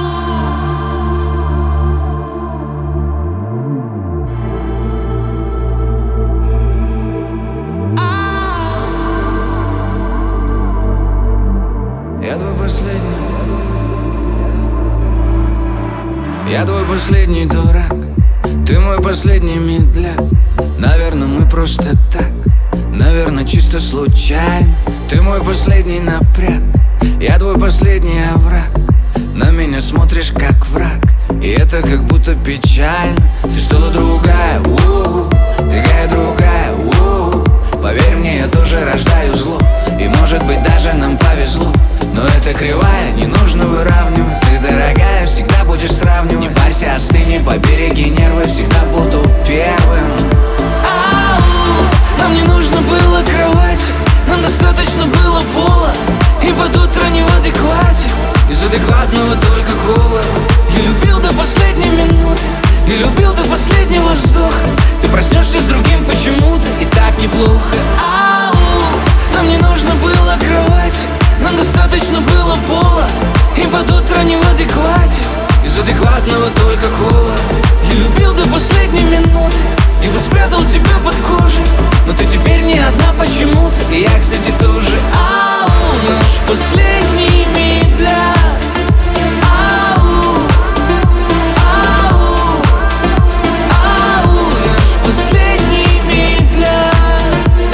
Я твой последний, я твой последний дурак, ты мой последний медляк. Наверное, мы просто так, наверное, чисто случайно. Ты мой последний напряг, я твой последний овраг. На меня смотришь как враг, и это как будто печально. Ты стала другая, такая другая, поверь мне, я тоже рождаю зло, и может быть даже нам повезло. Но это кривая, не нужно выравнивать. Ты, дорогая, всегда будешь сравнивать. Не парься, остыни, побереги нервы, всегда буду первым. Нам не нужно было кровати, нам достаточно было пола. И под утро не в адеквате, из адекватного только кола. Я любил до последней минуты, я любил до последнего вздоха. Ты проснешься с другим почему-то, и так неплохо. Нам не нужно было кровати, нам достаточно было пола. И под утро не в адеквате, из адекватного только кола. Я любил до последней минуты, и бы спрятал тебя под кожей. Но ты теперь не одна почему-то, и я, кстати, тоже. Наш последний медляк. Наш последний медляк.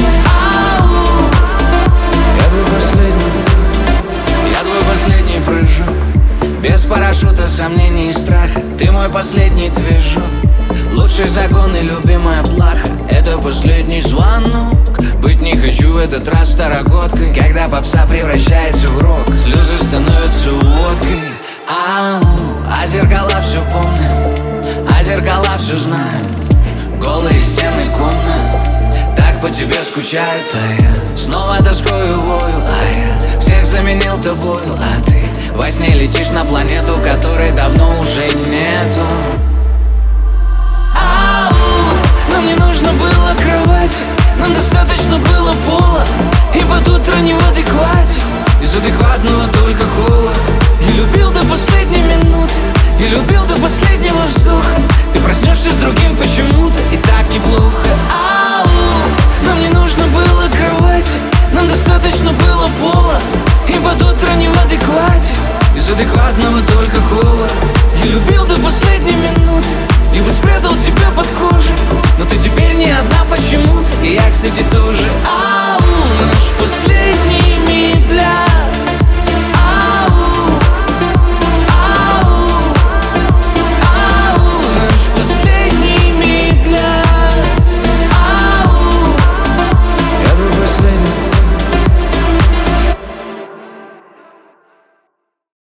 Я твой последний, я твой последний прыжок. Без парашюта, сомнений и страха. Ты мой последний движок. Лучший загон и любимая плаха. Это последний звонок. Быть не хочу в этот раз старогодкой. Когда попса превращается в рок, слезы становятся водкой. А зеркала все помнят, а зеркала все знают. Голые стены комнат так по тебе скучают. А я снова тоскую вою, а я всех заменил тобою. А ты во сне летишь на планету, которой давно уже нету. Нам не нужно было кровати, нам достаточно было пола. И под утро не в адеквате, из адекватного только кола. Я любил до последней минуты, я любил до последнего вздоха. Ты проснешься с другим почему-то, и так неплохо. Нам не нужно было кровати, нам достаточно было пола. И под утро не в адеквате, из адекватного